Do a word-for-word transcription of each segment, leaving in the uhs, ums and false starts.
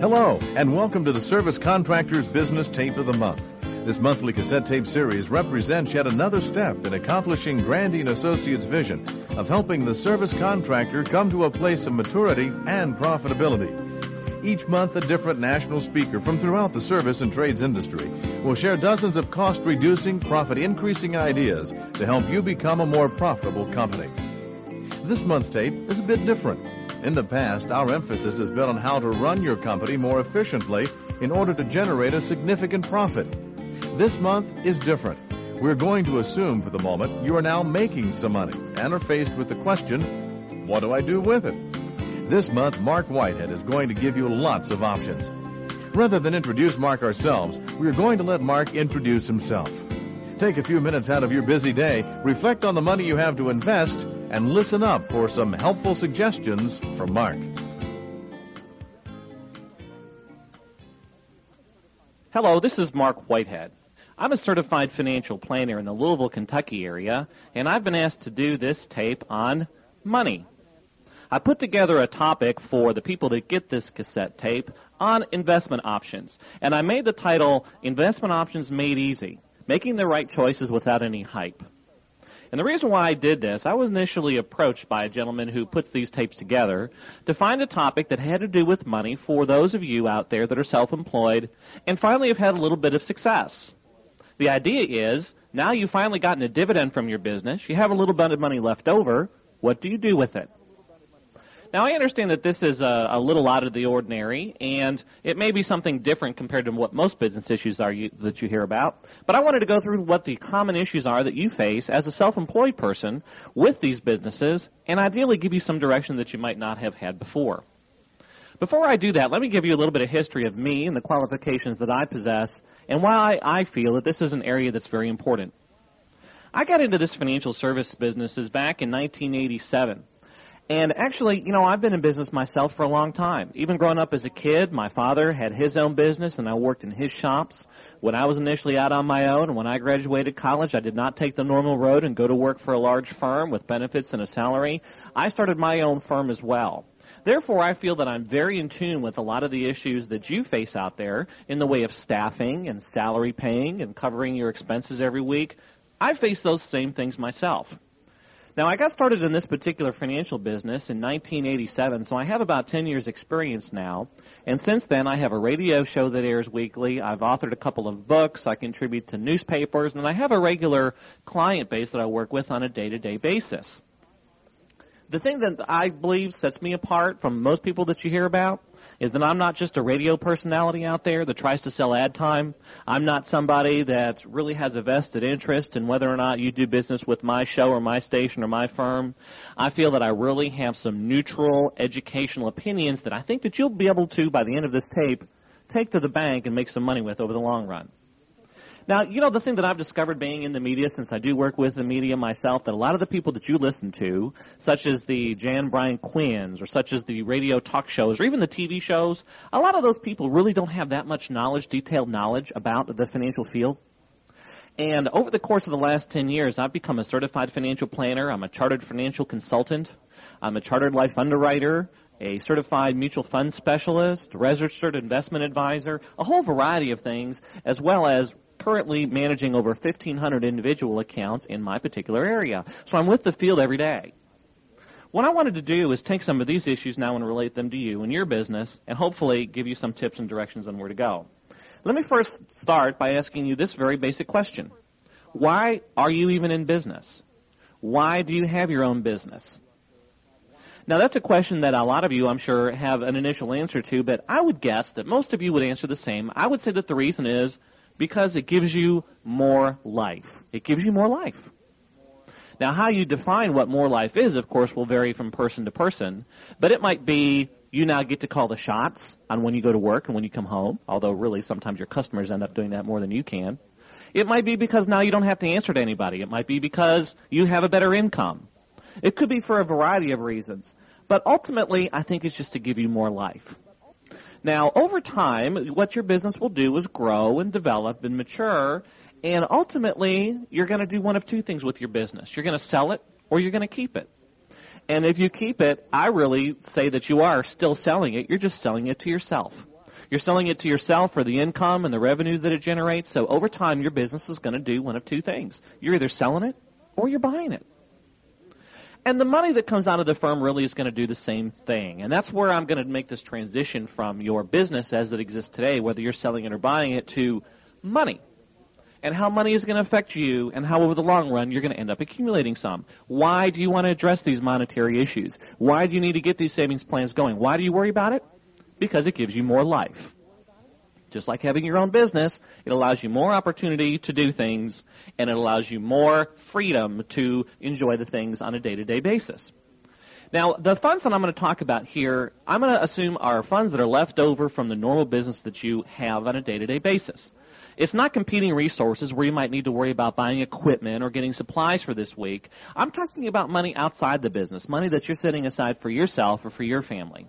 Hello, and welcome to the Service Contractors Business Tape of the Month. This monthly cassette tape series represents yet another step in accomplishing Grandy and Associates' vision of helping the service contractor come to a place of maturity and profitability. Each month, a different national speaker from throughout the service and trades industry will share dozens of cost-reducing, profit-increasing ideas to help you become a more profitable company. This month's tape is a bit different. In the past, our emphasis has been on how to run your company more efficiently in order to generate a significant profit. This month is different. We're going to assume for the moment you are now making some money and are faced with the question, what do I do with it? This month, Mark Whitehead is going to give you lots of options. Rather than introduce Mark ourselves, we're going to let Mark introduce himself. Take a few minutes out of your busy day, reflect on the money you have to invest, and listen up for some helpful suggestions from Mark. Hello, this is Mark Whitehead. I'm a certified financial planner in the Louisville, Kentucky area, and I've been asked to do this tape on money. I put together a topic for the people that get this cassette tape on investment options, and I made the title, Investment Options Made Easy, Making the Right Choices Without Any Hype. And the reason why I did this, I was initially approached by a gentleman who puts these tapes together to find a topic that had to do with money for those of you out there that are self-employed and finally have had a little bit of success. The idea is, now you've finally gotten a dividend from your business, you have a little bit of money left over, what do you do with it? Now, I understand that this is a, a little out of the ordinary, and it may be something different compared to what most business issues are you, that you hear about, but I wanted to go through what the common issues are that you face as a self-employed person with these businesses, and ideally give you some direction that you might not have had before. Before I do that, let me give you a little bit of history of me and the qualifications that I possess, and why I feel that this is an area that's very important. I got into this financial service businesses back in nineteen eighty-seven. And actually, you know, I've been in business myself for a long time. Even growing up as a kid, my father had his own business, and I worked in his shops. When I was initially out on my own, and when I graduated college, I did not take the normal road and go to work for a large firm with benefits and a salary. I started my own firm as well. Therefore, I feel that I'm very in tune with a lot of the issues that you face out there in the way of staffing and salary paying and covering your expenses every week. I face those same things myself. Now, I got started in this particular financial business in nineteen eighty-seven, so I have about ten years experience now. And since then, I have a radio show that airs weekly. I've authored a couple of books. I contribute to newspapers, and I have a regular client base that I work with on a day-to-day basis. The thing that I believe sets me apart from most people that you hear about is that I'm not just a radio personality out there that tries to sell ad time. I'm not somebody that really has a vested interest in whether or not you do business with my show or my station or my firm. I feel that I really have some neutral educational opinions that I think that you'll be able to, by the end of this tape, take to the bank and make some money with over the long run. Now, you know, the thing that I've discovered being in the media, since I do work with the media myself, that a lot of the people that you listen to, such as the Jan Bryan Quinns, or such as the radio talk shows, or even the T V shows, a lot of those people really don't have that much knowledge, detailed knowledge about the financial field. And over the course of the last ten years, I've become a certified financial planner. I'm a chartered financial consultant. I'm a chartered life underwriter, a certified mutual fund specialist, registered investment advisor, a whole variety of things, as well as currently managing over fifteen hundred individual accounts in my particular area. So I'm with the field every day. What I wanted to do is take some of these issues now and relate them to you and your business, and hopefully give you some tips and directions on where to go. Let me first start by asking you this very basic question. Why are you even in business? Why do you have your own business? Now, that's a question that a lot of you, I'm sure, have an initial answer to, but I would guess that most of you would answer the same. I would say that the reason is because it gives you more life. It gives you more life. Now, how you define what more life is, of course, will vary from person to person, but it might be you now get to call the shots on when you go to work and when you come home, although really sometimes your customers end up doing that more than you can. It might be because now you don't have to answer to anybody. It might be because you have a better income. It could be for a variety of reasons, but ultimately I think it's just to give you more life. Now, over time, what your business will do is grow and develop and mature, and ultimately, you're going to do one of two things with your business. You're going to sell it, or you're going to keep it. And if you keep it, I really say that you are still selling it. You're just selling it to yourself. You're selling it to yourself for the income and the revenue that it generates. So over time, your business is going to do one of two things. You're either selling it or you're buying it. And the money that comes out of the firm really is going to do the same thing. And that's where I'm going to make this transition from your business as it exists today, whether you're selling it or buying it, to money. And how money is going to affect you, and how over the long run you're going to end up accumulating some. Why do you want to address these monetary issues? Why do you need to get these savings plans going? Why do you worry about it? Because it gives you more life. Just like having your own business, it allows you more opportunity to do things, and it allows you more freedom to enjoy the things on a day-to-day basis. Now, the funds that I'm going to talk about here, I'm going to assume are funds that are left over from the normal business that you have on a day-to-day basis. It's not competing resources where you might need to worry about buying equipment or getting supplies for this week. I'm talking about money outside the business, money that you're setting aside for yourself or for your family.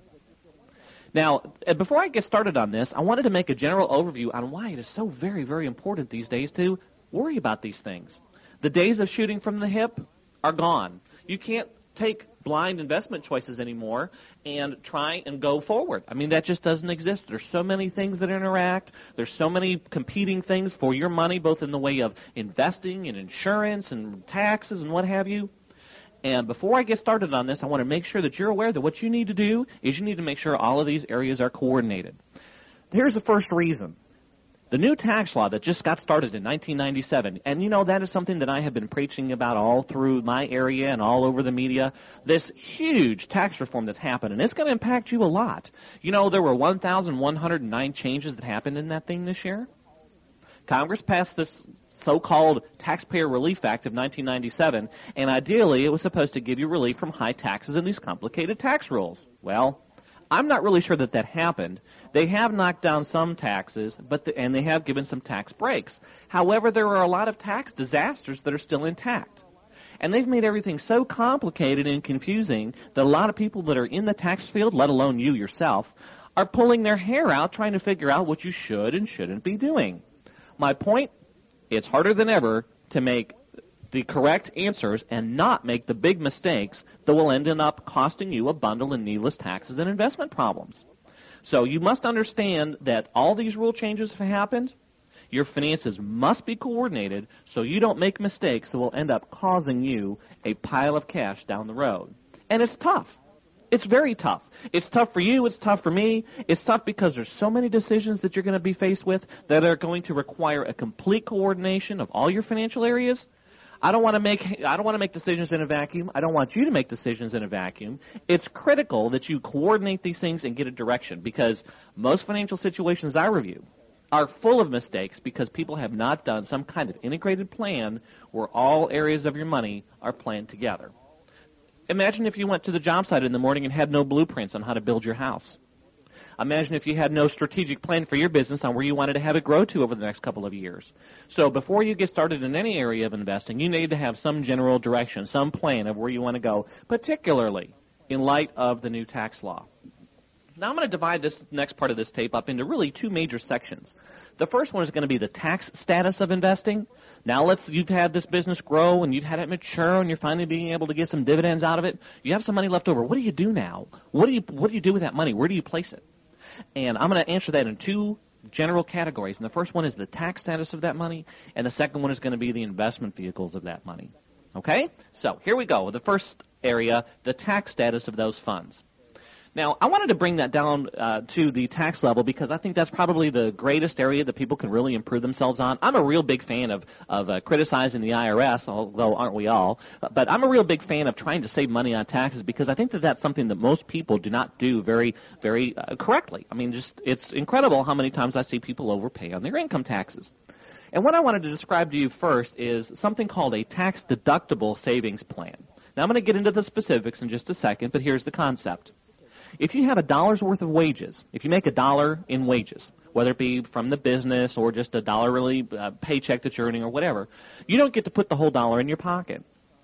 Now, before I get started on this, I wanted to make a general overview on why it is so very, very important these days to worry about these things. The days of shooting from the hip are gone. You can't take blind investment choices anymore and try and go forward. I mean, that just doesn't exist. There's so many things that interact. There's so many competing things for your money, both in the way of investing and insurance and taxes and what have you. And before I get started on this, I want to make sure that you're aware that what you need to do is you need to make sure all of these areas are coordinated. Here's the first reason. The new tax law that just got started in nineteen ninety-seven, and you know that is something that I have been preaching about all through my area and all over the media, this huge tax reform that's happened, and it's going to impact you a lot. You know, there were one thousand one hundred nine changes that happened in that thing this year. Congress passed this so-called Taxpayer Relief Act of nineteen ninety-seven, and ideally it was supposed to give you relief from high taxes and these complicated tax rules. Well, I'm not really sure that that happened. They have knocked down some taxes, but the, and they have given some tax breaks. However, there are a lot of tax disasters that are still intact. And they've made everything so complicated and confusing that a lot of people that are in the tax field, let alone you yourself, are pulling their hair out trying to figure out what you should and shouldn't be doing. My point, it's harder than ever to make the correct answers and not make the big mistakes that will end up costing you a bundle of needless taxes and investment problems. So you must understand that all these rule changes have happened. Your finances must be coordinated so you don't make mistakes that will end up causing you a pile of cash down the road. And it's tough. It's very tough. It's tough for you. It's tough for me. It's tough because there's so many decisions that you're going to be faced with that are going to require a complete coordination of all your financial areas. I don't want to make I don't want to make decisions in a vacuum. I don't want you to make decisions in a vacuum. It's critical that you coordinate these things and get a direction, because most financial situations I review are full of mistakes because people have not done some kind of integrated plan where all areas of your money are planned together. Imagine if you went to the job site in the morning and had no blueprints on how to build your house. Imagine if you had no strategic plan for your business on where you wanted to have it grow to over the next couple of years. So before you get started in any area of investing, you need to have some general direction, some plan of where you want to go, particularly in light of the new tax law. Now I'm going to divide this next part of this tape up into really two major sections. The first one is going to be the tax status of investing. Now let's, you've had this business grow and you've had it mature and you're finally being able to get some dividends out of it. You have some money left over. What do you do now? What do you, what do you do with that money? Where do you place it? And I'm going to answer that in two general categories. And the first one is the tax status of that money, and the second one is going to be the investment vehicles of that money. Okay? So here we go with the first area, the tax status of those funds. Now, I wanted to bring that down uh, to the tax level because I think that's probably the greatest area that people can really improve themselves on. I'm a real big fan of, of uh, criticizing the I R S, although aren't we all? But I'm a real big fan of trying to save money on taxes because I think that that's something that most people do not do very, very uh, correctly. I mean, just it's incredible how many times I see people overpay on their income taxes. And what I wanted to describe to you first is something called a tax-deductible savings plan. Now, I'm going to get into the specifics in just a second, but here's the concept. If you have a dollar's worth of wages, if you make a dollar in wages, whether it be from the business or just a dollar really uh, paycheck that you're earning or whatever, you don't get to put the whole dollar in your pocket.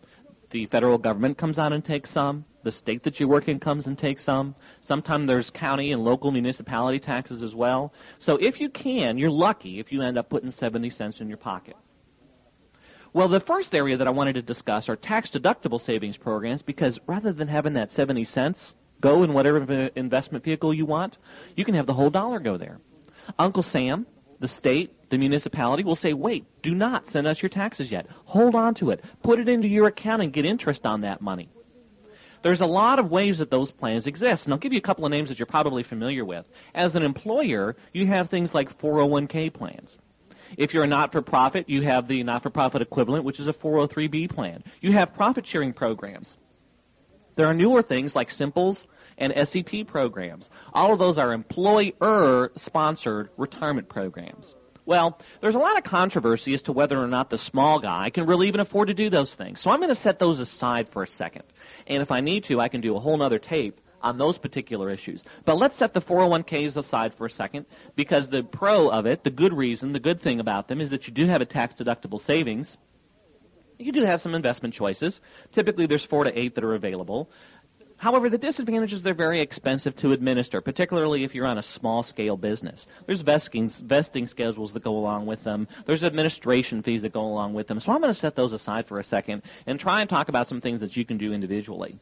The federal government comes out and takes some. The state that you work in comes and takes some. Sometimes there's county and local municipality taxes as well. So if you can, you're lucky if you end up putting seventy cents in your pocket. Well, the first area that I wanted to discuss are tax-deductible savings programs because rather than having that seventy cents go in whatever investment vehicle you want, you can have the whole dollar go there. Uncle Sam, the state, the municipality will say, wait, do not send us your taxes yet. Hold on to it. Put it into your account and get interest on that money. There's a lot of ways that those plans exist, and I'll give you a couple of names that you're probably familiar with. As an employer, you have things like four oh one k plans. If you're a not-for-profit, you have the not-for-profit equivalent, which is a four oh three b plan. You have profit-sharing programs. There are newer things like Simples and S E P programs. All of those are employer-sponsored retirement programs. Well, there's a lot of controversy as to whether or not the small guy can really even afford to do those things. So I'm going to set those aside for a second. And if I need to, I can do a whole other tape on those particular issues. But let's set the four oh one k's aside for a second, because the pro of it, the good reason, the good thing about them is that you do have a tax-deductible savings. You do have some investment choices. Typically, there's four to eight that are available. However, the disadvantage is they're very expensive to administer, particularly if you're on a small-scale business. There's vesting, vesting schedules that go along with them. There's administration fees that go along with them. So I'm going to set those aside for a second and try and talk about some things that you can do individually.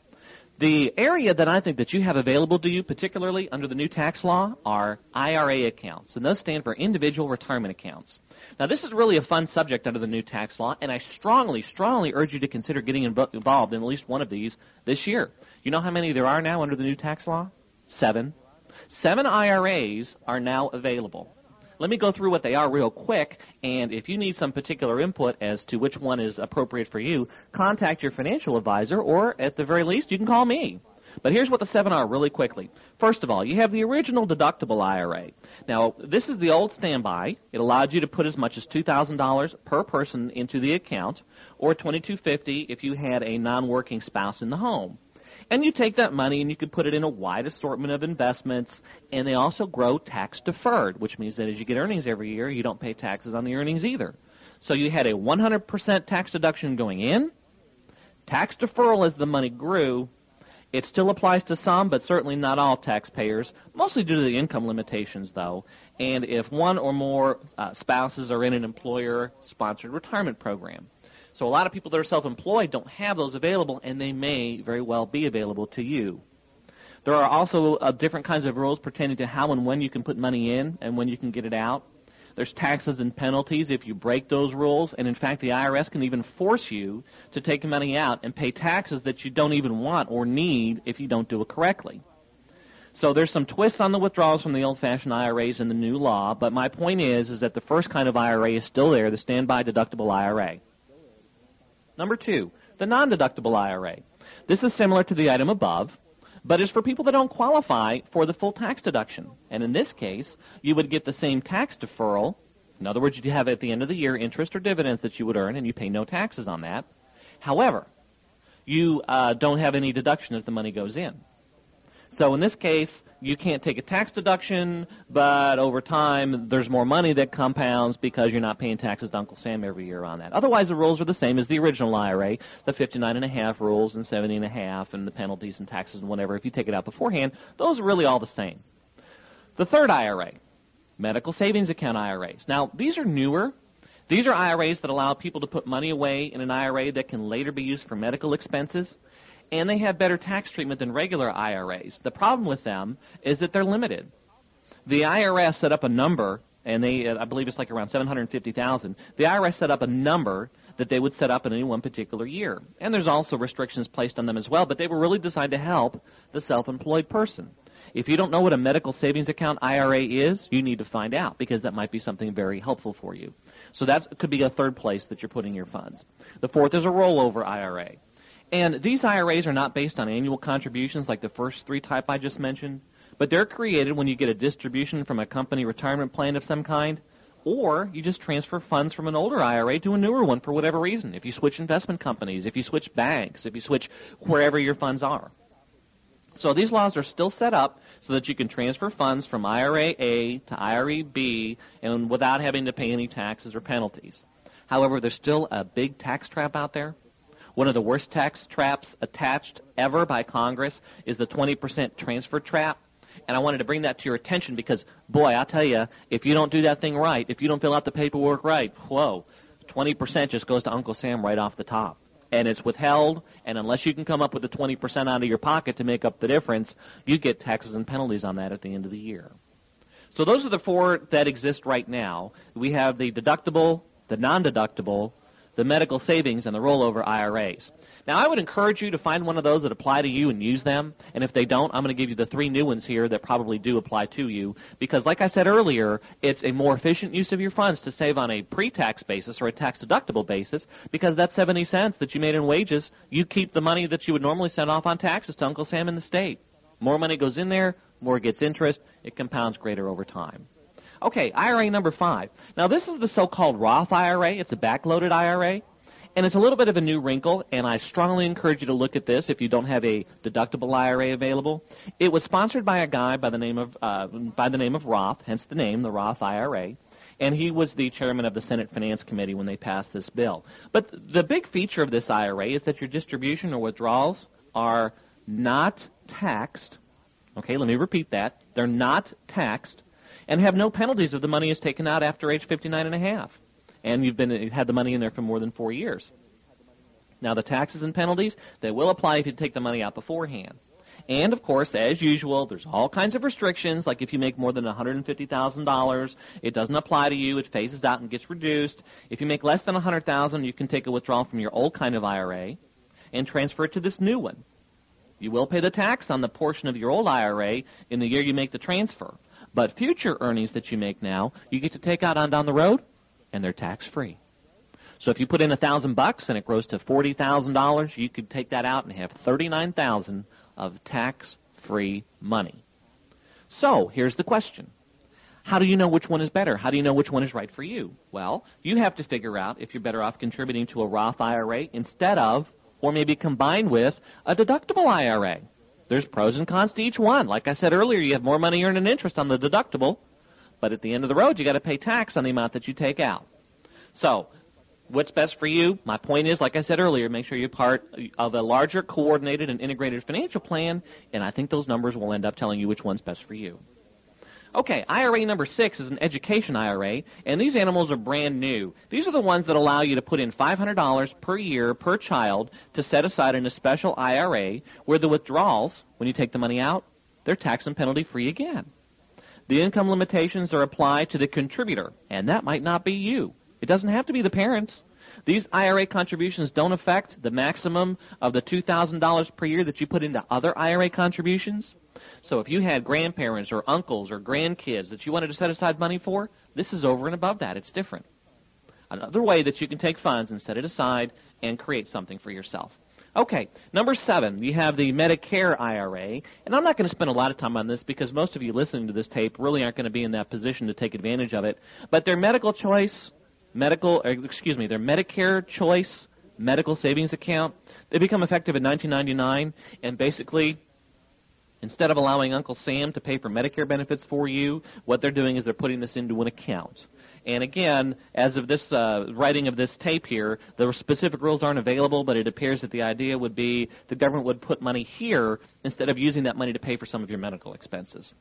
The area that I think that you have available to you, particularly under the new tax law, are I R A accounts, and those stand for individual retirement accounts. Now, this is really a fun subject under the new tax law, and I strongly, strongly urge you to consider getting involved in at least one of these this year. You know how many there are now under the new tax law? Seven. Seven I R As are now available. Let me go through what they are real quick, and if you need some particular input as to which one is appropriate for you, contact your financial advisor, or at the very least, you can call me. But here's what the seven are really quickly. First of all, you have the original deductible I R A. Now, this is the old standby. It allowed you to put as much as two thousand dollars per person into the account, or twenty-two fifty if you had a non-working spouse in the home. And you take that money and you can put it in a wide assortment of investments, and they also grow tax-deferred, which means that as you get earnings every year, you don't pay taxes on the earnings either. So you had a one hundred percent tax deduction going in, tax deferral as the money grew. It still applies to some, but certainly not all taxpayers, mostly due to the income limitations, though. And if one or more uh, spouses are in an employer-sponsored retirement program. So a lot of people that are self-employed don't have those available, and they may very well be available to you. There are also uh, different kinds of rules pertaining to how and when you can put money in and when you can get it out. There's taxes and penalties if you break those rules, and in fact the I R S can even force you to take money out and pay taxes that you don't even want or need if you don't do it correctly. So there's some twists on the withdrawals from the old-fashioned I R As in the new law, but my point is, is that the first kind of I R A is still there, the standby deductible I R A. Number two, the non-deductible I R A. This is similar to the item above, but is for people that don't qualify for the full tax deduction. And in this case, you would get the same tax deferral. In other words, you'd have at the end of the year interest or dividends that you would earn, and you pay no taxes on that. However, you uh, don't have any deduction as the money goes in. So in this case, you can't take a tax deduction, but over time, there's more money that compounds because you're not paying taxes to Uncle Sam every year on that. Otherwise, the rules are the same as the original I R A, the fifty-nine and a half rules and seventy and a half and the penalties and taxes and whatever. If you take it out beforehand, those are really all the same. The third I R A, medical savings account I R As. Now, these are newer. These are I R As that allow people to put money away in an I R A that can later be used for medical expenses. And they have better tax treatment than regular I R As. The problem with them is that they're limited. The I R S set up a number, and they, I believe it's like around seven hundred fifty thousand. The I R S set up a number that they would set up in any one particular year. And there's also restrictions placed on them as well, but they were really designed to help the self-employed person. If you don't know what a medical savings account I R A is, you need to find out, because that might be something very helpful for you. So that could be a third place that you're putting your funds. The fourth is a rollover I R A. And these I R As are not based on annual contributions like the first three type I just mentioned, but they're created when you get a distribution from a company retirement plan of some kind, or you just transfer funds from an older I R A to a newer one for whatever reason. If you switch investment companies, if you switch banks, if you switch wherever your funds are. So these laws are still set up so that you can transfer funds from I R A A to I R A B and without having to pay any taxes or penalties. However, there's still a big tax trap out there. One of the worst tax traps attached ever by Congress is the twenty percent transfer trap. And I wanted to bring that to your attention because, boy, I'll tell you, if you don't do that thing right, if you don't fill out the paperwork right, whoa, twenty percent just goes to Uncle Sam right off the top. And it's withheld, and unless you can come up with the twenty percent out of your pocket to make up the difference, you get taxes and penalties on that at the end of the year. So those are the four that exist right now. We have the deductible, the non-deductible, the medical savings, and the rollover I R As. Now, I would encourage you to find one of those that apply to you and use them. And if they don't, I'm going to give you the three new ones here that probably do apply to you. Because like I said earlier, it's a more efficient use of your funds to save on a pre-tax basis or a tax-deductible basis, because that seventy cents that you made in wages, you keep the money that you would normally send off on taxes to Uncle Sam in the state. More money goes in there, more gets interest, it compounds greater over time. Okay, I R A number five. Now, this is the so-called Roth I R A. It's a backloaded I R A. And it's a little bit of a new wrinkle, and I strongly encourage you to look at this if you don't have a deductible I R A available. It was sponsored by a guy by the name of uh, by the name of Roth, hence the name, the Roth I R A, and he was the chairman of the Senate Finance Committee when they passed this bill. But the big feature of this I R A is that your distribution or withdrawals are not taxed. Okay, let me repeat that. They're not taxed and have no penalties if the money is taken out after age fifty-nine and a half. And you've been had the money in there for more than four years. Now, the taxes and penalties, they will apply if you take the money out beforehand. And, of course, as usual, there's all kinds of restrictions, like if you make more than one hundred fifty thousand dollars, it doesn't apply to you. It phases out and gets reduced. If you make less than one hundred thousand dollars, you can take a withdrawal from your old kind of I R A and transfer it to this new one. You will pay the tax on the portion of your old I R A in the year you make the transfer. But future earnings that you make now, you get to take out on down the road, and they're tax-free. So if you put in a thousand bucks and it grows to forty thousand dollars, you could take that out and have thirty-nine thousand of tax-free money. So here's the question: how do you know which one is better? How do you know which one is right for you? Well, you have to figure out if you're better off contributing to a Roth I R A instead of, or maybe combined with, a deductible I R A. There's pros and cons to each one. Like I said earlier, you have more money earned in interest on the deductible, but at the end of the road, you got to pay tax on the amount that you take out. So, what's best for you? My point is, like I said earlier, make sure you're part of a larger, coordinated, and integrated financial plan, and I think those numbers will end up telling you which one's best for you. Okay, I R A number six is an education I R A, and these animals are brand new. These are the ones that allow you to put in five hundred dollars per year per child to set aside in a special I R A where the withdrawals, when you take the money out, they're tax and penalty free again. The income limitations are applied to the contributor, and that might not be you. It doesn't have to be the parents. These I R A contributions don't affect the maximum of the two thousand dollars per year that you put into other I R A contributions. So if you had grandparents or uncles or grandkids that you wanted to set aside money for, this is over and above that. It's different. Another way that you can take funds and set it aside and create something for yourself. Okay, number seven, you have the Medicare I R A, and I'm not going to spend a lot of time on this because most of you listening to this tape really aren't going to be in that position to take advantage of it, but their medical choice, medical, excuse me, their Medicare choice medical savings account, they become effective in nineteen ninety-nine, and basically, instead of allowing Uncle Sam to pay for Medicare benefits for you, what they're doing is they're putting this into an account. And again, as of this uh, writing of this tape here, the specific rules aren't available, but it appears that the idea would be the government would put money here instead of using that money to pay for some of your medical expenses.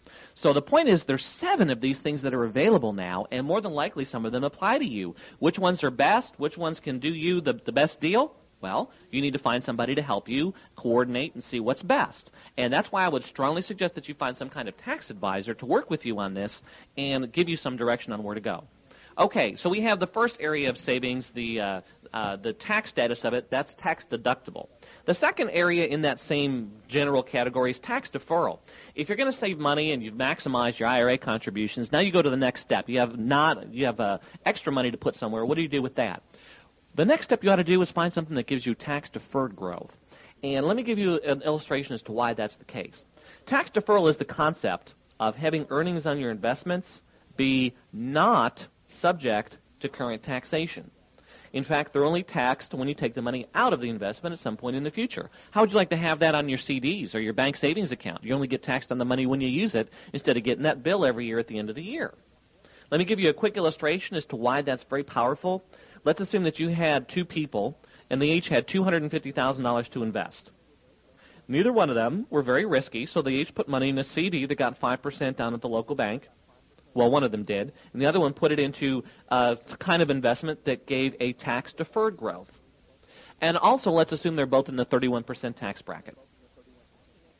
So the point is there's seven of these things that are available now, and more than likely some of them apply to you. Which ones are best? Which ones can do you the, the best deal? Well, you need to find somebody to help you coordinate and see what's best. And that's why I would strongly suggest that you find some kind of tax advisor to work with you on this and give you some direction on where to go. Okay, so we have the first area of savings, the uh, uh, the tax status of it. That's tax deductible. The second area in that same general category is tax deferral. If you're going to save money and you've maximized your I R A contributions, now you go to the next step. You have not you have uh, extra money to put somewhere. What do you do with that? The next step you ought to do is find something that gives you tax-deferred growth. And let me give you an illustration as to why that's the case. Tax deferral is the concept of having earnings on your investments be not subject to current taxation. In fact, they're only taxed when you take the money out of the investment at some point in the future. How would you like to have that on your C Ds or your bank savings account? You only get taxed on the money when you use it instead of getting that bill every year at the end of the year. Let me give you a quick illustration as to why that's very powerful. Let's assume that you had two people, and they each had two hundred fifty thousand dollars to invest. Neither one of them were very risky, so they each put money in a C D that got five percent down at the local bank. Well, one of them did, and the other one put it into a kind of investment that gave a tax-deferred growth. And also, let's assume they're both in the thirty-one percent tax bracket.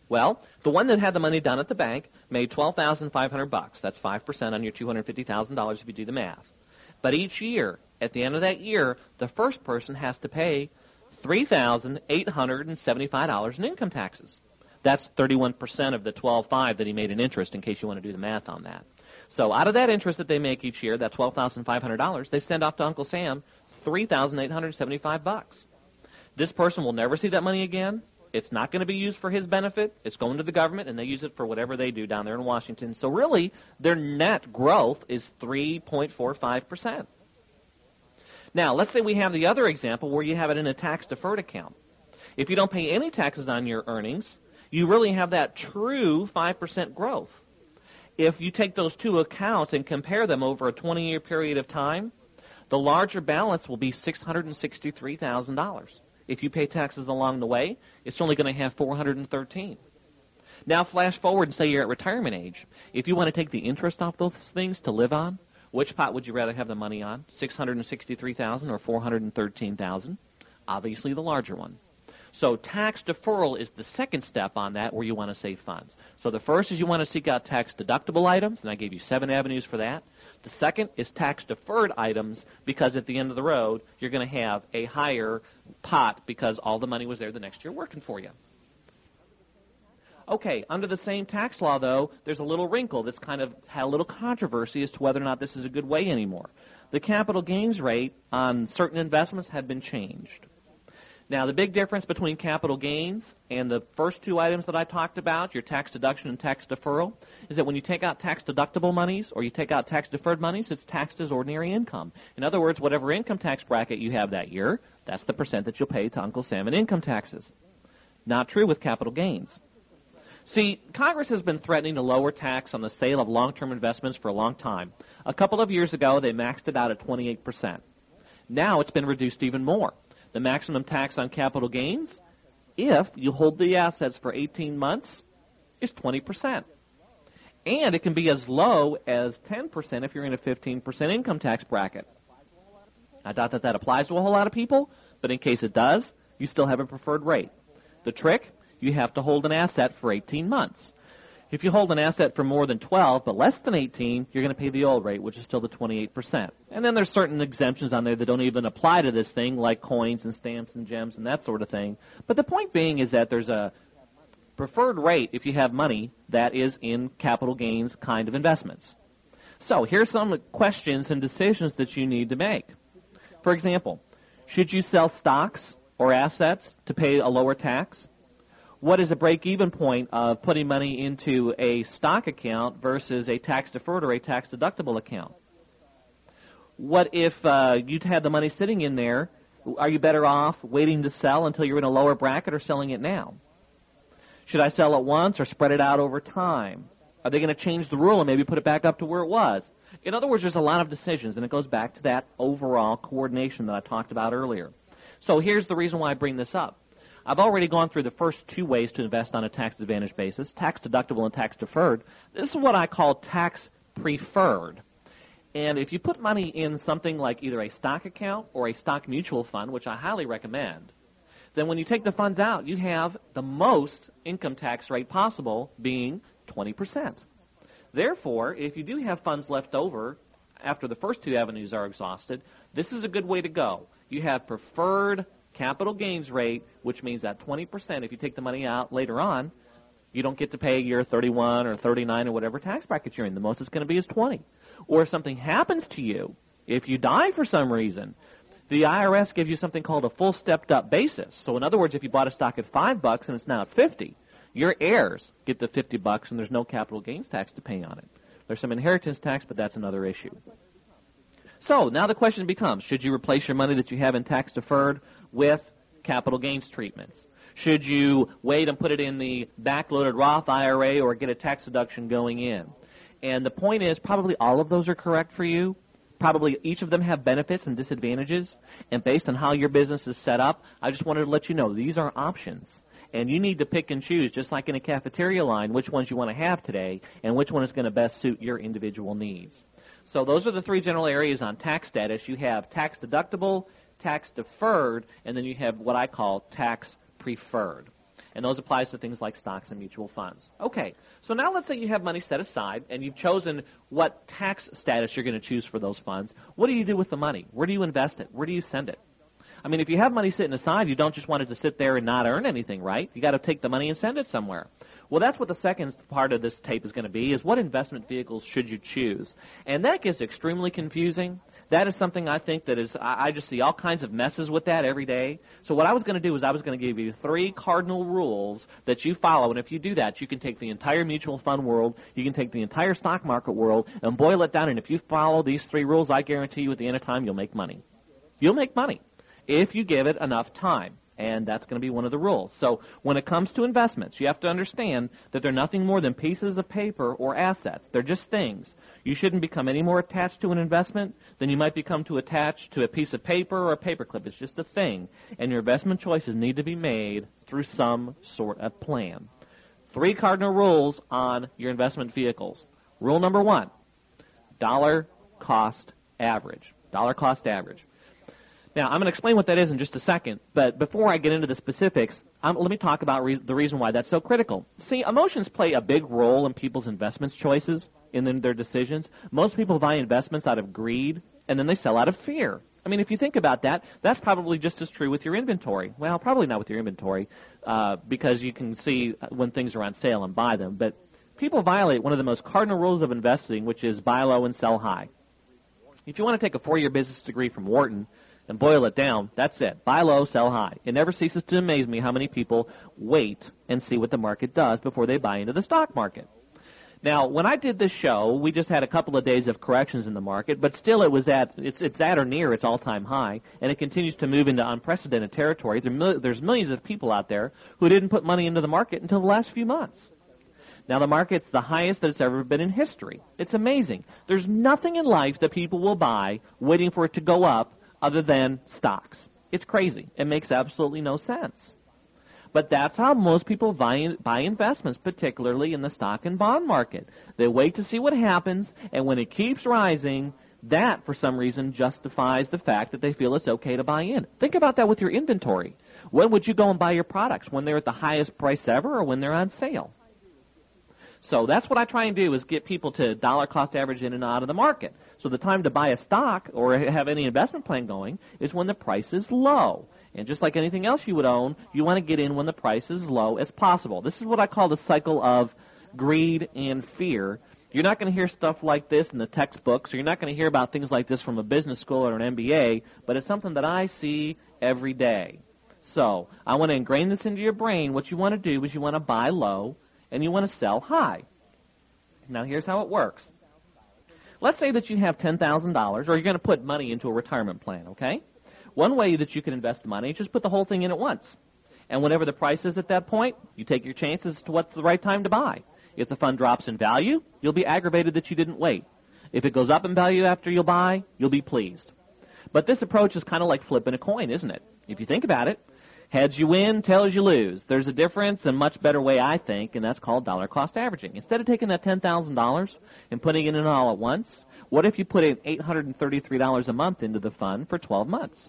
Well, the one that had the money down at the bank made twelve thousand five hundred bucks. That's five percent on your two hundred fifty thousand dollars if you do the math. But each year, at the end of that year, the first person has to pay three thousand eight hundred seventy-five dollars in income taxes. That's thirty-one percent of the twelve thousand five hundred that he made in interest, in case you want to do the math on that. So out of that interest that they make each year, that twelve thousand five hundred dollars, they send off to Uncle Sam three thousand eight hundred seventy-five bucks. This person will never see that money again. It's not going to be used for his benefit. It's going to the government, and they use it for whatever they do down there in Washington. So really, their net growth is three point four five percent. Now, let's say we have the other example where you have it in a tax-deferred account. If you don't pay any taxes on your earnings, you really have that true five percent growth. If you take those two accounts and compare them over a twenty-year period of time, the larger balance will be six hundred sixty-three thousand dollars. If you pay taxes along the way, it's only going to have four hundred thirteen. Now flash forward and say you're at retirement age. If you want to take the interest off those things to live on, which pot would you rather have the money on? six hundred sixty-three thousand dollars or four hundred thirteen thousand dollars? Obviously the larger one. So tax deferral is the second step on that where you want to save funds. So the first is you want to seek out tax deductible items, and I gave you seven avenues for that. The second is tax-deferred items, because at the end of the road, you're going to have a higher pot because all the money was there the next year working for you. Okay, under the same tax law, though, there's a little wrinkle that's kind of had a little controversy as to whether or not this is a good way anymore. The capital gains rate on certain investments had been changed. Now, the big difference between capital gains and the first two items that I talked about, your tax deduction and tax deferral, is that when you take out tax-deductible monies or you take out tax-deferred monies, it's taxed as ordinary income. In other words, whatever income tax bracket you have that year, that's the percent that you'll pay to Uncle Sam in income taxes. Not true with capital gains. See, Congress has been threatening to lower tax on the sale of long-term investments for a long time. A couple of years ago, they maxed it out at twenty-eight percent. Now it's been reduced even more. The maximum tax on capital gains, if you hold the assets for eighteen months, is twenty percent. And it can be as low as ten percent if you're in a fifteen percent income tax bracket. I doubt that that applies to a whole lot of people, but in case it does, you still have a preferred rate. The trick, you have to hold an asset for eighteen months. If you hold an asset for more than twelve but less than eighteen, you're going to pay the old rate, which is still the twenty-eight percent. And then there's certain exemptions on there that don't even apply to this thing, like coins and stamps and gems and that sort of thing. But the point being is that there's a preferred rate if you have money that is in capital gains kind of investments. So here's some questions and decisions that you need to make. For example, should you sell stocks or assets to pay a lower tax? What is a break-even point of putting money into a stock account versus a tax-deferred or a tax-deductible account? What if uh, you'd had the money sitting in there? Are you better off waiting to sell until you're in a lower bracket or selling it now? Should I sell it once or spread it out over time? Are they going to change the rule and maybe put it back up to where it was? In other words, there's a lot of decisions, and it goes back to that overall coordination that I talked about earlier. So here's the reason why I bring this up. I've already gone through the first two ways to invest on a tax-advantaged basis, tax-deductible and tax-deferred. This is what I call tax-preferred. And if you put money in something like either a stock account or a stock mutual fund, which I highly recommend, then when you take the funds out, you have the most income tax rate possible, being twenty percent. Therefore, if you do have funds left over after the first two avenues are exhausted, this is a good way to go. You have preferred capital gains rate, which means that twenty percent, if you take the money out later on, you don't get to pay year thirty-one or thirty-nine or whatever tax bracket you're in. The most it's going to be is twenty. Or if something happens to you, if you die for some reason, the I R S gives you something called a full stepped-up basis. So in other words, if you bought a stock at five bucks and it's now at fifty, your heirs get the fifty bucks and there's no capital gains tax to pay on it. There's some inheritance tax, but that's another issue. So now the question becomes, should you replace your money that you have in tax deferred with capital gains treatments? Should you wait and put it in the backloaded Roth I R A or get a tax deduction going in? And the point is, probably all of those are correct for you. Probably each of them have benefits and disadvantages. And based on how your business is set up, I just wanted to let you know these are options. And you need to pick and choose, just like in a cafeteria line, which ones you want to have today and which one is going to best suit your individual needs. So those are the three general areas on tax status. You have tax deductible, tax deferred, and then you have what I call tax preferred. And those applies to things like stocks and mutual funds. Okay, so now let's say you have money set aside and you've chosen what tax status you're going to choose for those funds. What do you do with the money? Where do you invest it? Where do you send it? I mean, if you have money sitting aside, you don't just want it to sit there and not earn anything, right? You got to take the money and send it somewhere. Well, that's what the second part of this tape is going to be, is what investment vehicles should you choose? And that gets extremely confusing. That is something I think that is, I, I just see all kinds of messes with that every day. So what I was going to do is I was going to give you three cardinal rules that you follow, and if you do that, you can take the entire mutual fund world, you can take the entire stock market world, and boil it down, and if you follow these three rules, I guarantee you at the end of time, you'll make money. You'll make money if you give it enough time. And that's going to be one of the rules. So when it comes to investments, you have to understand that they're nothing more than pieces of paper or assets. They're just things. You shouldn't become any more attached to an investment than you might become to attach to a piece of paper or a paperclip. It's just a thing. And your investment choices need to be made through some sort of plan. Three cardinal rules on your investment vehicles. Rule number one, dollar cost average. Dollar cost average. Now, I'm going to explain what that is in just a second, but before I get into the specifics, um, let me talk about re- the reason why that's so critical. See, emotions play a big role in people's investments choices, in their decisions. Most people buy investments out of greed, and then they sell out of fear. I mean, if you think about that, that's probably just as true with your inventory. Well, probably not with your inventory, uh, because you can see when things are on sale and buy them, but people violate one of the most cardinal rules of investing, which is buy low and sell high. If you want to take a four-year business degree from Wharton and boil it down, that's it. Buy low, sell high. It never ceases to amaze me how many people wait and see what the market does before they buy into the stock market. Now, when I did this show, we just had a couple of days of corrections in the market, but still it was at, it's, it's at or near its all-time high, and it continues to move into unprecedented territory. There, there's millions of people out there who didn't put money into the market until the last few months. Now, the market's the highest that it's ever been in history. It's amazing. There's nothing in life that people will buy waiting for it to go up other than stocks. It's crazy. It makes absolutely no sense. But that's how most people buy, buy investments, particularly in the stock and bond market. They wait to see what happens, and when it keeps rising, that, for some reason, justifies the fact that they feel it's okay to buy in. Think about that with your inventory. When would you go and buy your products? When they're at the highest price ever or when they're on sale? So that's what I try and do, is get people to dollar cost average in and out of the market. So the time to buy a stock or have any investment plan going is when the price is low. And just like anything else you would own, you want to get in when the price is low as possible. This is what I call the cycle of greed and fear. You're not going to hear stuff like this in the textbooks, or you're not going to hear about things like this from a business school or an M B A, but it's something that I see every day. So I want to ingrain this into your brain. What you want to do is you want to buy low and you want to sell high. Now here's how it works. Let's say that you have ten thousand dollars, or you're going to put money into a retirement plan, okay? One way that you can invest the money is just put the whole thing in at once. And whenever the price is at that point, you take your chances as to what's the right time to buy. If the fund drops in value, you'll be aggravated that you didn't wait. If it goes up in value after you buy, you'll be pleased. But this approach is kind of like flipping a coin, isn't it? If you think about it, heads you win, tails you lose. There's a difference, a much better way, I think, and that's called dollar cost averaging. Instead of taking that ten thousand dollars and putting it in all at once, what if you put in eight hundred thirty-three dollars a month into the fund for twelve months?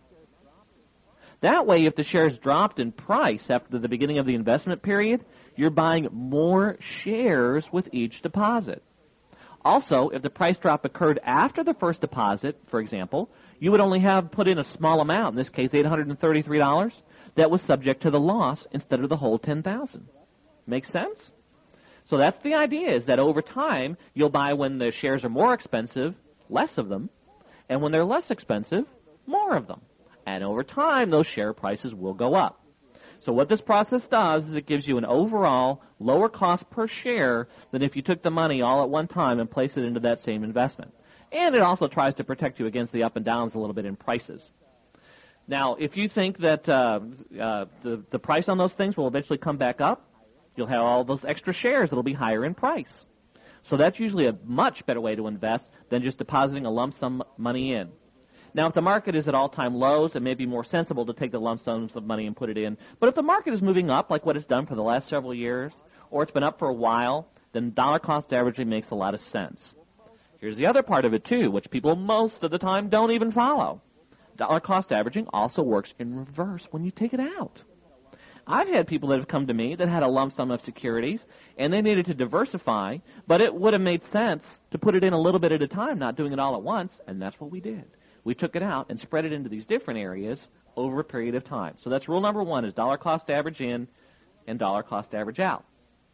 That way, if the shares dropped in price after the beginning of the investment period, you're buying more shares with each deposit. Also, if the price drop occurred after the first deposit, for example, you would only have put in a small amount, in this case eight hundred thirty-three dollars, that was subject to the loss instead of the whole ten thousand dollars. Make sense? So that's the idea, is that over time, you'll buy when the shares are more expensive, less of them, and when they're less expensive, more of them. And over time, those share prices will go up. So what this process does is it gives you an overall lower cost per share than if you took the money all at one time and placed it into that same investment. And it also tries to protect you against the up and downs a little bit in prices. Now, if you think that uh, uh, the, the price on those things will eventually come back up, you'll have all those extra shares that will be higher in price. So that's usually a much better way to invest than just depositing a lump sum money in. Now, if the market is at all-time lows, it may be more sensible to take the lump sums of money and put it in. But if the market is moving up, like what it's done for the last several years, or it's been up for a while, then dollar cost averaging makes a lot of sense. Here's the other part of it, too, which people most of the time don't even follow. Dollar cost averaging also works in reverse when you take it out. I've had people that have come to me that had a lump sum of securities, and they needed to diversify, but it would have made sense to put it in a little bit at a time, not doing it all at once, and that's what we did. We took it out and spread it into these different areas over a period of time. So that's rule number one, is dollar cost average in and dollar cost average out.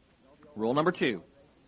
Rule number two,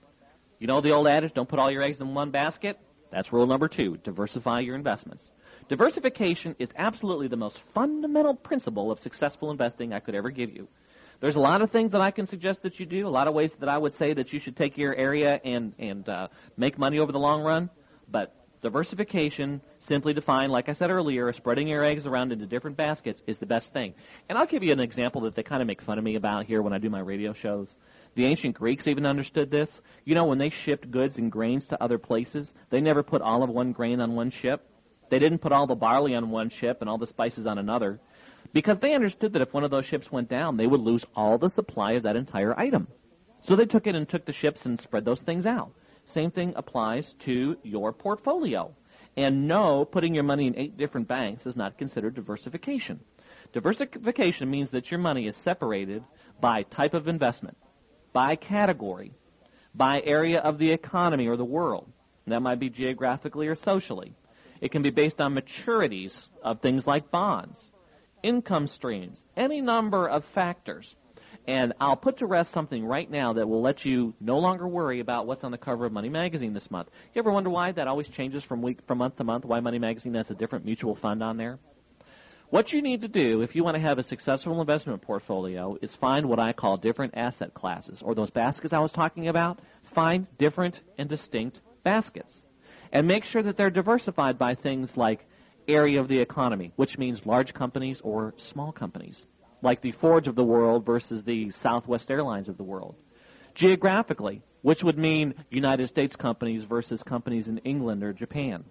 you know the old adage, don't put all your eggs in one basket? That's rule number two, diversify your investments. Diversification is absolutely the most fundamental principle of successful investing I could ever give you. There's a lot of things that I can suggest that you do, a lot of ways that I would say that you should take your area and, and uh, make money over the long run, but diversification, simply defined, like I said earlier, spreading your eggs around into different baskets is the best thing. And I'll give you an example that they kind of make fun of me about here when I do my radio shows. The ancient Greeks even understood this. You know, when they shipped goods and grains to other places, they never put all of one grain on one ship. They didn't put all the barley on one ship and all the spices on another, because they understood that if one of those ships went down, they would lose all the supply of that entire item. So they took it and took the ships and spread those things out. Same thing applies to your portfolio. And no, putting your money in eight different banks is not considered diversification. Diversification means that your money is separated by type of investment, by category, by area of the economy or the world. And that might be geographically or socially. It can be based on maturities of things like bonds, income streams, any number of factors. And I'll put to rest something right now that will let you no longer worry about what's on the cover of Money Magazine this month. You ever wonder why that always changes from week from month to month, why Money Magazine has a different mutual fund on there? What you need to do if you want to have a successful investment portfolio is find what I call different asset classes, or those baskets I was talking about. Find different and distinct baskets. And make sure that they're diversified by things like area of the economy, which means large companies or small companies, like the Fords of the world versus the Southwest Airlines of the world. Geographically, which would mean United States companies versus companies in England or Japan.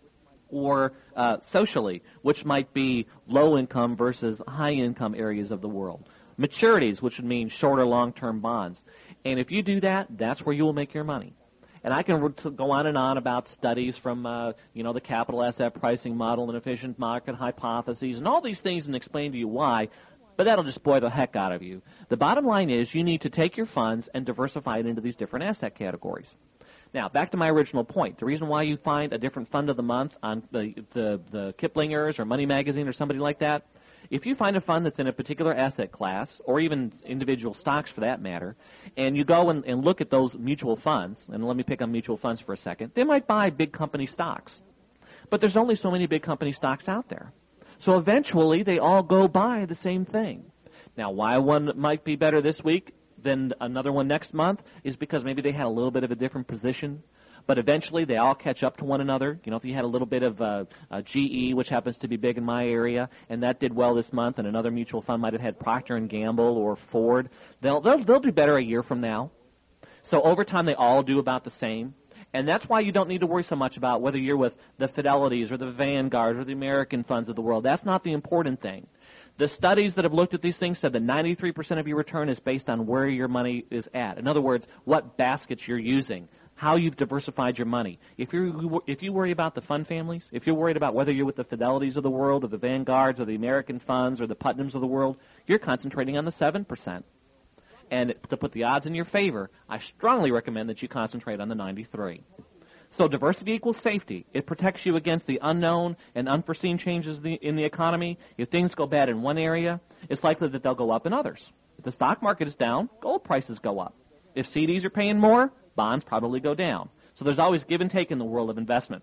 Or uh, socially, which might be low-income versus high-income areas of the world. Maturities, which would mean short or long-term bonds. And if you do that, that's where you will make your money. And I can go on and on about studies from, uh, you know, the capital asset pricing model and efficient market hypotheses and all these things and explain to you why, but that'll just spoil the heck out of you. The bottom line is you need to take your funds and diversify it into these different asset categories. Now, back to my original point. The reason why you find a different fund of the month on the, the, the Kiplingers or Money Magazine or somebody like that, if you find a fund that's in a particular asset class, or even individual stocks for that matter, and you go and, and look at those mutual funds, and let me pick on mutual funds for a second, they might buy big company stocks. But there's only so many big company stocks out there. So eventually they all go buy the same thing. Now, why one might be better this week than another one next month is because maybe they had a little bit of a different position. But eventually they all catch up to one another. You know, if you had a little bit of uh, uh, G E, which happens to be big in my area, and that did well this month, and another mutual fund might have had Procter and Gamble or Ford, they'll, they'll, they'll do better a year from now. So over time they all do about the same. And that's why you don't need to worry so much about whether you're with the Fidelities or the Vanguards or the American funds of the world. That's not the important thing. The studies that have looked at these things said that ninety-three percent of your return is based on where your money is at. In other words, what baskets you're using, how you've diversified your money. If you if you worry about the fund families, if you're worried about whether you're with the Fidelities of the world or the Vanguards or the American funds or the Putnams of the world, you're concentrating on the seven percent. And to put the odds in your favor, I strongly recommend that you concentrate on the ninety-three. So diversity equals safety. It protects you against the unknown and unforeseen changes in the economy. If things go bad in one area, it's likely that they'll go up in others. If the stock market is down, gold prices go up. If C Ds are paying more, bonds probably go down. So there's always give and take in the world of investment.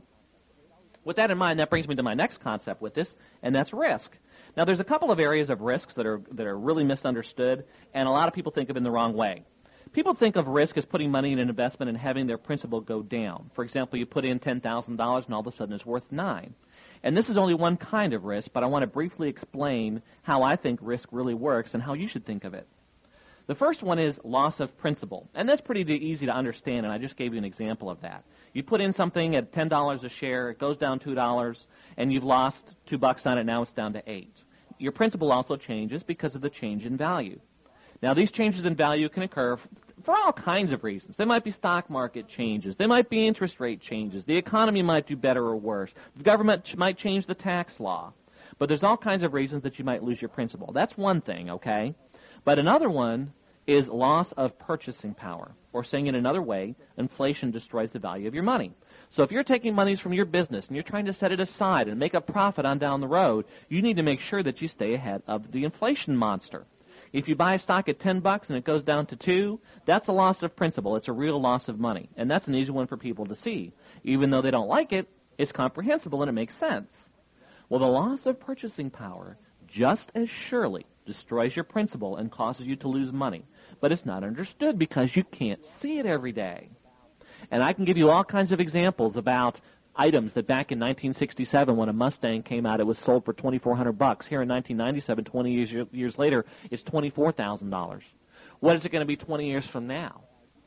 With that in mind, that brings me to my next concept with this, and that's risk. Now, there's a couple of areas of risks that are that are really misunderstood, and a lot of people think of it in the wrong way. People think of risk as putting money in an investment and having their principal go down. For example, you put in ten thousand dollars and all of a sudden it's worth nine. And this is only one kind of risk, but I want to briefly explain how I think risk really works and how you should think of it. The first one is loss of principal, and that's pretty easy to understand, and I just gave you an example of that. You put in something at ten dollars a share, it goes down two dollars, and you've lost two bucks on it, now it's down to eight. Your principal also changes because of the change in value. Now, these changes in value can occur for all kinds of reasons. There might be stock market changes. There might be interest rate changes. The economy might do better or worse. The government might change the tax law. But there's all kinds of reasons that you might lose your principal. That's one thing, okay? But another one is loss of purchasing power, or saying in another way, inflation destroys the value of your money. So if you're taking monies from your business and you're trying to set it aside and make a profit on down the road, you need to make sure that you stay ahead of the inflation monster. If you buy a stock at ten bucks and it goes down to two, that's a loss of principal. It's a real loss of money. And that's an easy one for people to see. Even though they don't like it, it's comprehensible and it makes sense. Well, the loss of purchasing power just as surely destroys your principal and causes you to lose money. But it's not understood because you can't see it every day. And I can give you all kinds of examples about items that back in nineteen sixty-seven, when a Mustang came out, it was sold for twenty-four hundred bucks. Here in nineteen ninety-seven, twenty years, years later, it's twenty-four thousand dollars. What is it going to be twenty years from now?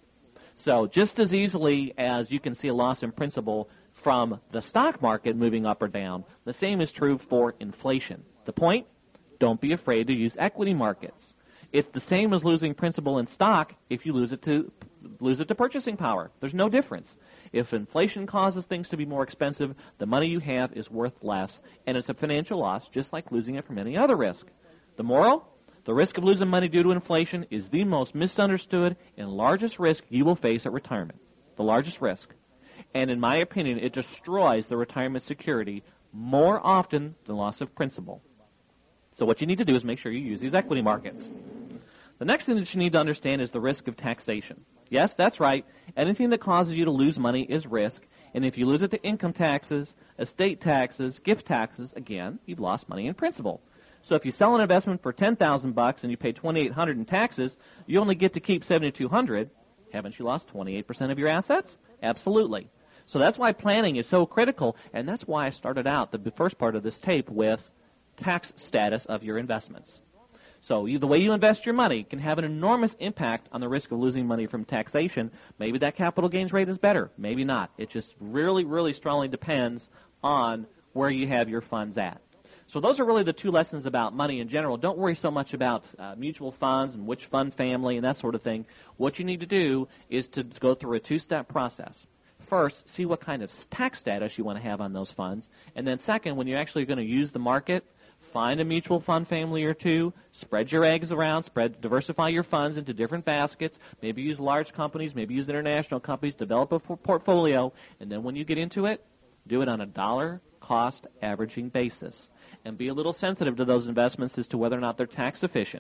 So just as easily as you can see a loss in principal from the stock market moving up or down, the same is true for inflation. The point? Don't be afraid to use equity markets. It's the same as losing principal in stock if you lose it to lose it to purchasing power. There's no difference. If inflation causes things to be more expensive, the money you have is worth less, and it's a financial loss just like losing it from any other risk. The moral? The risk of losing money due to inflation is the most misunderstood and largest risk you will face at retirement. The largest risk. And in my opinion, it destroys the retirement security more often than loss of principal. So what you need to do is make sure you use these equity markets. The next thing that you need to understand is the risk of taxation. Yes, that's right. Anything that causes you to lose money is risk. And if you lose it to income taxes, estate taxes, gift taxes, again, you've lost money in principal. So if you sell an investment for ten thousand bucks and you pay twenty-eight hundred in taxes, you only get to keep seventy-two hundred. Haven't you lost twenty-eight percent of your assets? Absolutely. So that's why planning is so critical, and that's why I started out the first part of this tape with tax status of your investments. So you, the way you invest your money can have an enormous impact on the risk of losing money from taxation. Maybe that capital gains rate is better. Maybe not. It just really, really strongly depends on where you have your funds at. So those are really the two lessons about money in general. Don't worry so much about uh, mutual funds and which fund family and that sort of thing. What you need to do is to go through a two-step process. First, see what kind of tax status you want to have on those funds. And then second, when you're actually going to use the market, find a mutual fund family or two, spread your eggs around, spread, diversify your funds into different baskets, maybe use large companies, maybe use international companies, develop a portfolio, and then when you get into it, do it on a dollar cost averaging basis. And be a little sensitive to those investments as to whether or not they're tax efficient.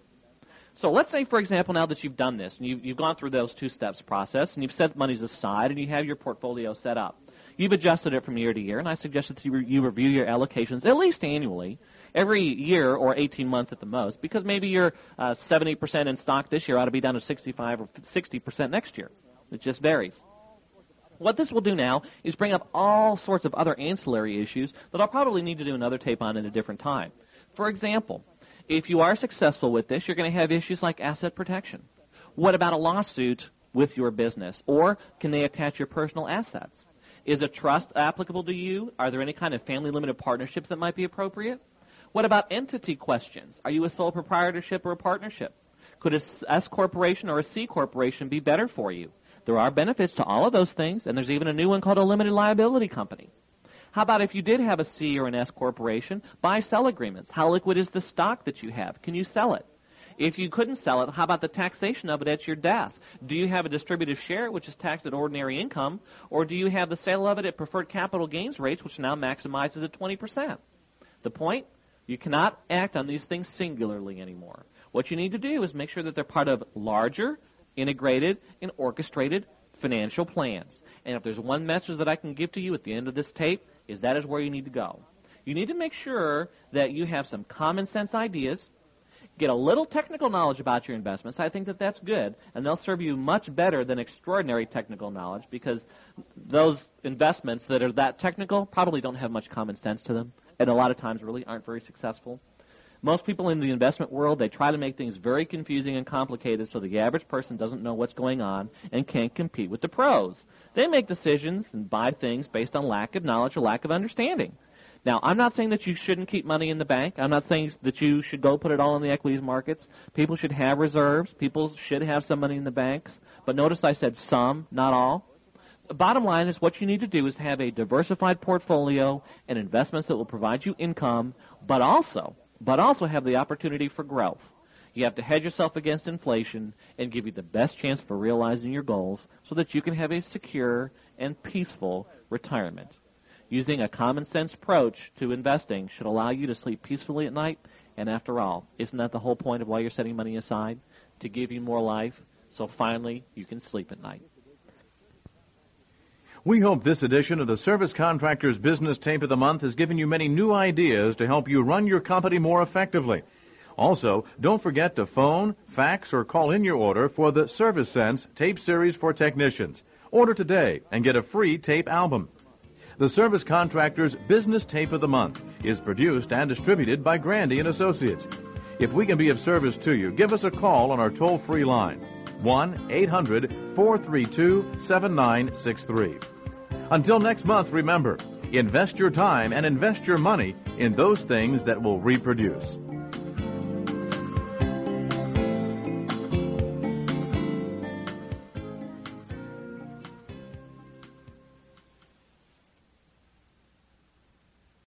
So let's say, for example, now that you've done this, and you've, you've gone through those two steps process, and you've set monies aside, and you have your portfolio set up. You've adjusted it from year to year, and I suggest that you, re- you review your allocations at least annually, every year or eighteen months at the most, because maybe you're uh, seventy percent in stock this year ought to be down to sixty-five or sixty percent next year. It just varies. What this will do now is bring up all sorts of other ancillary issues that I'll probably need to do another tape on at a different time. For example, if you are successful with this, you're going to have issues like asset protection. What about a lawsuit with your business? Or can they attach your personal assets? Is a trust applicable to you? Are there any kind of family limited partnerships that might be appropriate? What about entity questions? Are you a sole proprietorship or a partnership? Could a S corporation or a C corporation be better for you? There are benefits to all of those things, and there's even a new one called a limited liability company. How about if you did have a C or an S corporation, buy-sell agreements? How liquid is the stock that you have? Can you sell it? If you couldn't sell it, how about the taxation of it at your death? Do you have a distributive share, which is taxed at ordinary income, or do you have the sale of it at preferred capital gains rates, which now maximizes at twenty percent? The point? You cannot act on these things singularly anymore. What you need to do is make sure that they're part of larger, integrated, and orchestrated financial plans. And if there's one message that I can give to you at the end of this tape, is that is where you need to go. You need to make sure that you have some common sense ideas, get a little technical knowledge about your investments. I think that that's good, and they'll serve you much better than extraordinary technical knowledge, because those investments that are that technical probably don't have much common sense to them, and a lot of times really aren't very successful. Most people in the investment world, they try to make things very confusing and complicated so the average person doesn't know what's going on and can't compete with the pros. They make decisions and buy things based on lack of knowledge or lack of understanding. Now, I'm not saying that you shouldn't keep money in the bank. I'm not saying that you should go put it all in the equities markets. People should have reserves. People should have some money in the banks. But notice I said some, not all. The bottom line is what you need to do is have a diversified portfolio and investments that will provide you income, but also, but also have the opportunity for growth. You have to hedge yourself against inflation and give you the best chance for realizing your goals so that you can have a secure and peaceful retirement. Using a common sense approach to investing should allow you to sleep peacefully at night. And after all, isn't that the whole point of why you're setting money aside? To give you more life, so finally you can sleep at night. We hope this edition of the Service Contractors Business Tape of the Month has given you many new ideas to help you run your company more effectively. Also, don't forget to phone, fax, or call in your order for the Service Sense Tape Series for Technicians. Order today and get a free tape album. The Service Contractors Business Tape of the Month is produced and distributed by Grandy and Associates. If we can be of service to you, give us a call on our toll-free line, one eight hundred, four three two, seven nine six three. Until next month, remember, invest your time and invest your money in those things that will reproduce.